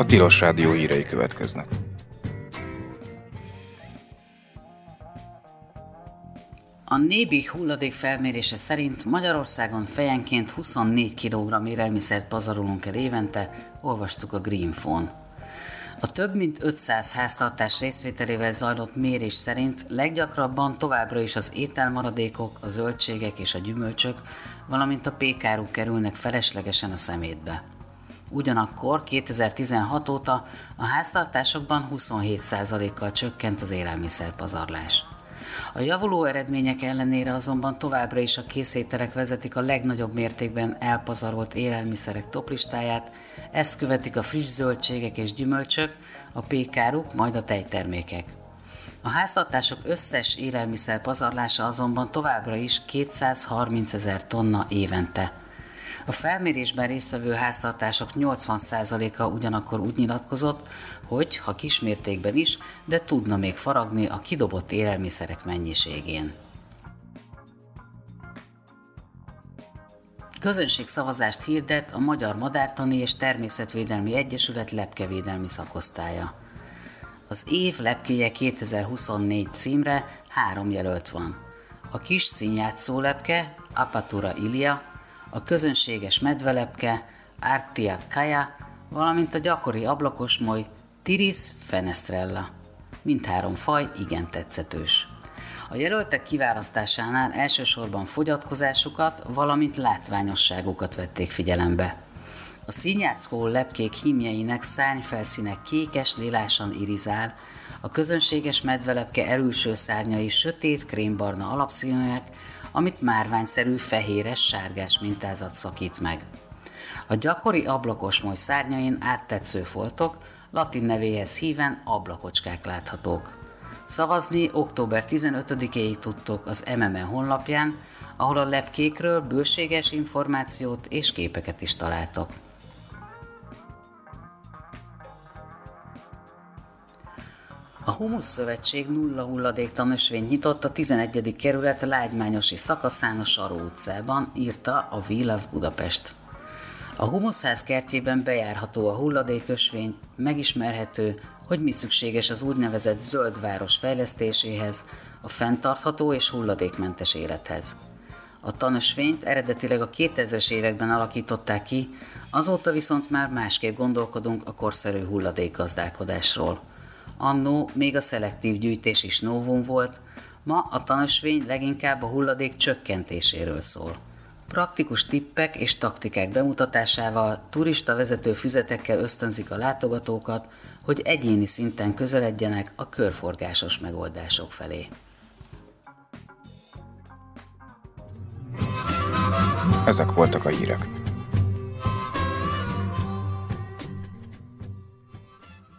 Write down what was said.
Tilos Rádió hírei következnek. A Nébih hulladék felmérése szerint Magyarországon fejenként 24 kg élelmiszert pazarolunk el évente, olvastuk a Greenphone. A több mint 500 háztartás részvételével zajlott mérés szerint leggyakrabban továbbra is az ételmaradékok, a zöldségek és a gyümölcsök, valamint a pékáruk kerülnek feleslegesen a szemétbe. Ugyanakkor 2016 óta a háztartásokban 27%-kal csökkent az élelmiszerpazarlás. A javuló eredmények ellenére azonban továbbra is a készételek vezetik a legnagyobb mértékben elpazarolt élelmiszerek toplistáját, ezt követik a friss zöldségek és gyümölcsök, a pékáruk, majd a tejtermékek. A háztartások összes élelmiszer pazarlása azonban továbbra is 230 000 tonna évente. A felmérésben résztvevő háztartások 80%-a ugyanakkor úgy nyilatkozott, hogy, ha kismértékben is, de tudna még faragni a kidobott élelmiszerek mennyiségén. Közönségszavazást hirdet a Magyar Madártani és Természetvédelmi Egyesület lepkevédelmi szakosztálya. Az év lepkéje 2024 címre 3 jelölt van. A kis színjátszó lepke, Apatura ilia, a közönséges medvelepke, Arctia caja, valamint a gyakori ablakosmoly, Tiris fenestrella. Mindhárom faj igen tetszetős. A jelöltek kiválasztásánál elsősorban fogyatkozásukat, valamint látványosságukat vették figyelembe. A színjátszó lepkék hímjeinek szárnyfelszíne kékes, lilásan irizál, a közönséges medvelepke elülső szárnyai sötét krémbarna alapszínűek, amit márványszerű fehéres-sárgás mintázat szakít meg. A gyakori ablakosmoly szárnyain áttetsző foltok, latin nevéhez híven ablakocskák láthatók. Szavazni október 15-éig tudtok az MME honlapján, ahol a lepkékről bőséges információt és képeket is találtok. A Humusz Szövetség nulla hulladék tanösvényt nyitott a 11. kerület Lágymányosi szakaszán a Saró utcában, írta a We Love Budapest. A Humuszház kertjében bejárható a hulladékösvény, megismerhető, hogy mi szükséges az úgynevezett zöld város fejlesztéséhez, a fenntartható és hulladékmentes élethez. A tanösvényt eredetileg a 2000-es években alakították ki, azóta viszont már másképp gondolkodunk a korszerű hulladékgazdálkodásról. Annó még a szelektív gyűjtés is novum volt, ma a tanösvény leginkább a hulladék csökkentéséről szól. Praktikus tippek és taktikák bemutatásával, turista vezető füzetekkel ösztönzik a látogatókat, hogy egyéni szinten közeledjenek a körforgásos megoldások felé. Ezek voltak a hírek.